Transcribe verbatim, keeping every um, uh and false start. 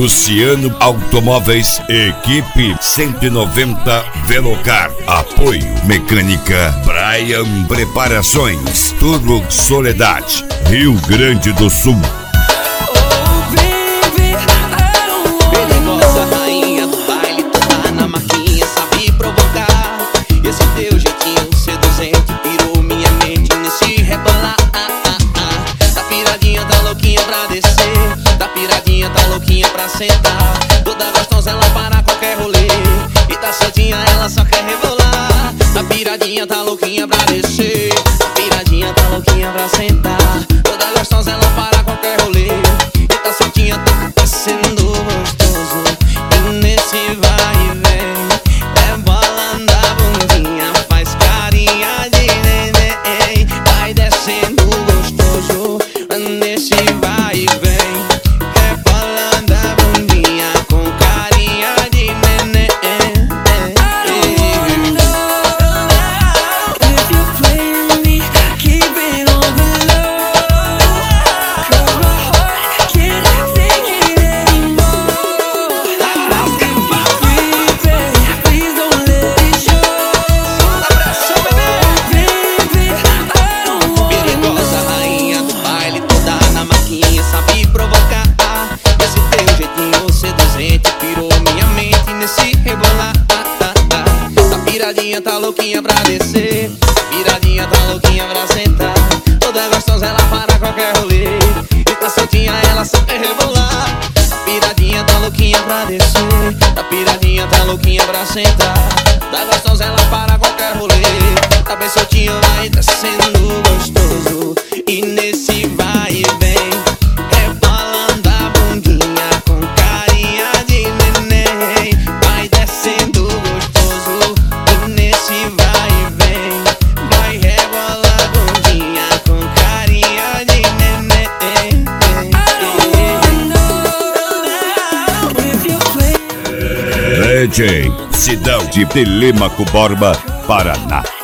Luciano Automóveis, equipe cento e noventa Velocar. Apoio Mecânica Brian Preparações, Turbo Soledade, Rio Grande do Sul. Tá louquinha pra sentar, toda gostosa ela para qualquer rolê. E tá soltinha, ela só quer rebolar. Tá piradinha, tá louquinha pra descer. Tá piradinha, tá louquinha pra sentar, toda gostosa ela para qualquer rolê. E tá soltinha, tá descendo gostoso. E nesse vai e vem, é bola da bundinha, faz carinha de neném. Vai descendo gostoso, nesse vai e vem. Sabe provocar, esse teu jeitinho seduzente pirou minha mente nesse rebolar. Tá piradinha, tá louquinha pra descer. Tá piradinha, tá louquinha pra sentar, toda gostosa ela para qualquer rolê. E tá soltinha, ela só quer rebolar. Tá piradinha, tá louquinha pra descer. Tá piradinha, tá louquinha pra sentar, toda gostosa ela para qualquer rolê. Tá bem soltinha, vai descendo gostoso. E nesse vai e vem, D J Sidão de Telêmaco Borba, Paraná.